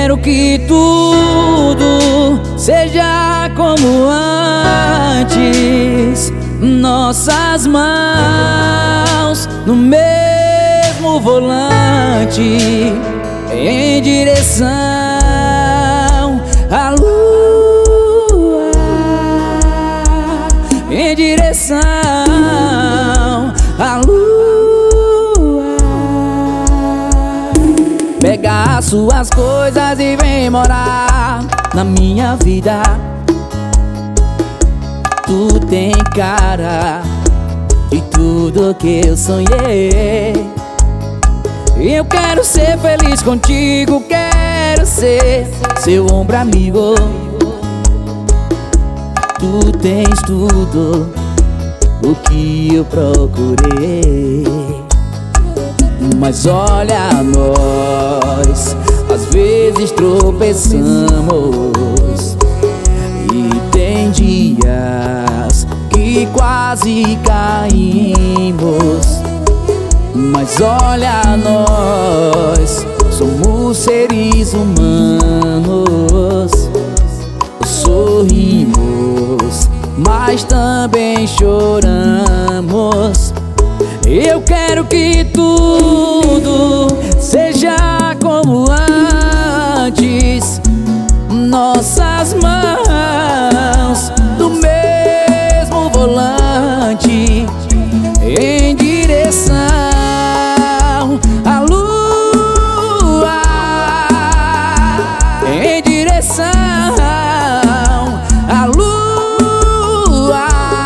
quero que tudo seja como antes. Nossas mãos no mesmo volante, em direção à lua, em direção à lua. Pega as suas coisas e vem morar na minha vida. Tu tem cara de tudo que eu sonhei. Eu quero ser feliz contigo, quero ser seu ombro amigo. Tu tens tudo o que eu procurei. Mas olha nós, às vezes tropeçamos, e tem dias que quase caímos. Mas olha nós, somos seres humanos. Sorrimos, mas também choramos. Eu quero que tudo seja como antes. Nossas mãos no mesmo volante, em direção à lua, em direção à lua.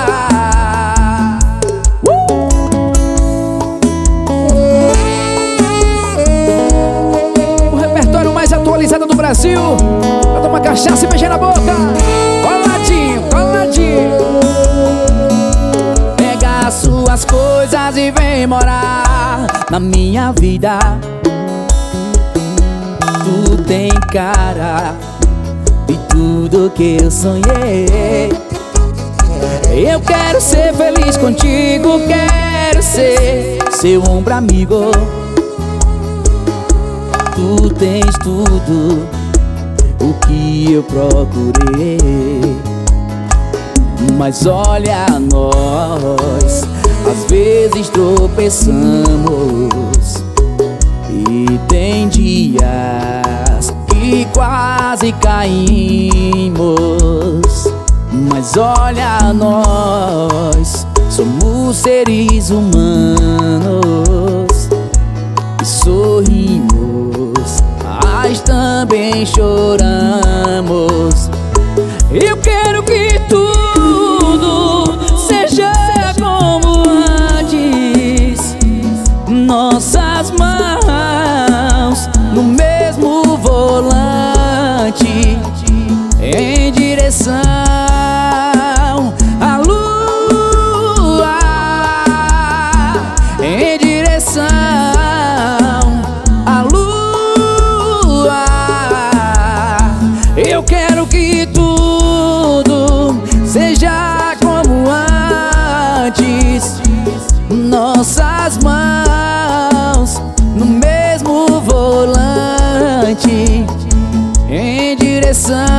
O repertório mais atualizado do Brasil. Pra tomar cachaça e beijar na boca. Coladinho, coladinho. Pega as suas coisas e vem morar na minha vida. Tu tem cara de tudo que eu sonhei. Eu quero ser feliz contigo, quero ser seu ombro amigo. Tu tens tudo o que eu procurei. Mas olha nós, às vezes tropeçamos, e tem dias que quase caímos. Mas olha nós, somos seres humanos. E sorrimos, mas também choramos. Eu quero que tudo seja como antes. Nossas mãos no mesmo volante, em direção à lua, em direção à lua. Eu quero que tudo seja como antes. Nossas mãos no mesmo volante, em direção